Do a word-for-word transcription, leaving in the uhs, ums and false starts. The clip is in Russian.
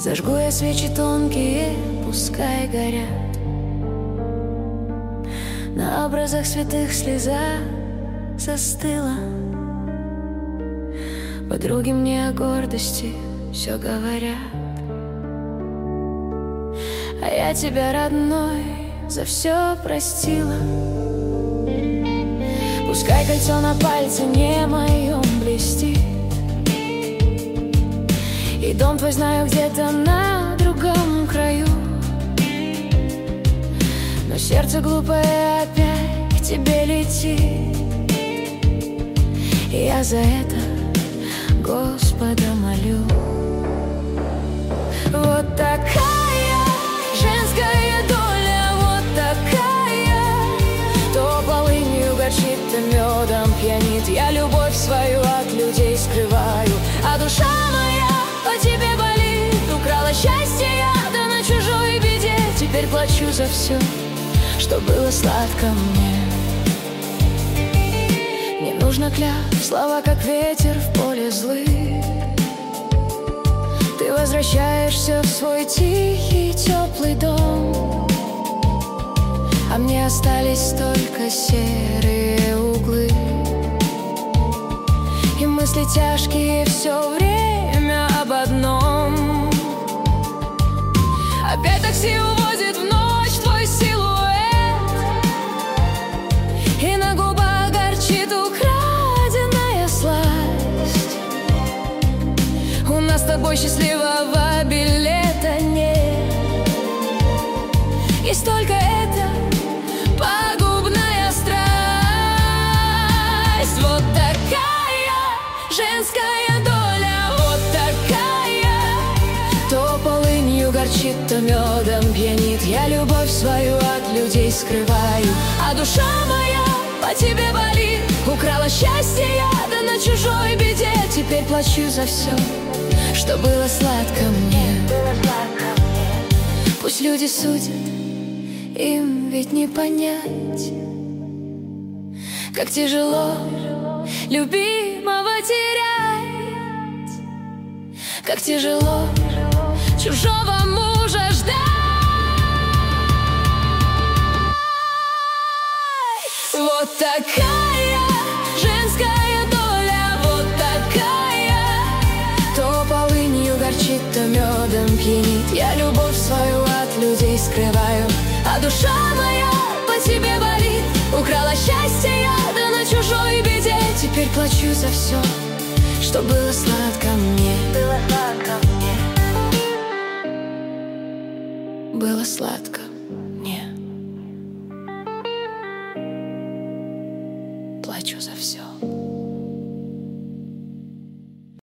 Зажгу я свечи тонкие, пускай горят. На образах святых слеза застыла. Подруги мне о гордости все говорят, а я тебя, родной, за все простила. Пускай кольцо на пальце не моем блестит, и дом твой знаю где-то на другом краю, но сердце глупое опять к тебе летит, и я за это Господа молю. Вот такая женская доля, вот такая, то полынью горчит, то медом пьянит. Я любовь свою от людей скрываю, а душа моя по тебе болит. Украла счастье я, да на чужой беде. Теперь плачу за все, что было сладко мне. Не нужно клятв, слова как ветер в поле злых. Ты возвращаешься в свой тихий, теплый дом, а мне остались только серые углы и мысли тяжкие все время об одном. Опять такси увозит в ночь твой силуэт, и на губах горчит украденная сласть. У нас с тобой счастливого билета нет, есть только эта пагубная страсть. Вот такая женская доля, вот такая, то полынью горчит, то медом пьянит. Я любовь свою от людей скрываю, а душа моя по тебе болит. Украла счастье я, да на чужой беде. Теперь плачу за все, что было сладко мне. Пусть люди судят, им ведь не понять, как тяжело любимого терять, как тяжело чужого мужа ждать. Вот такая женская доля, вот такая, то полынью горчит, то медом пьянит. Я любовь свою от людей скрываю, а душа моя по тебе болит. Украла счастье я, да на чужой беде. Теперь плачу за все, что было сладко мне. Было сладко мне. Было сладко мне. Плачу за все.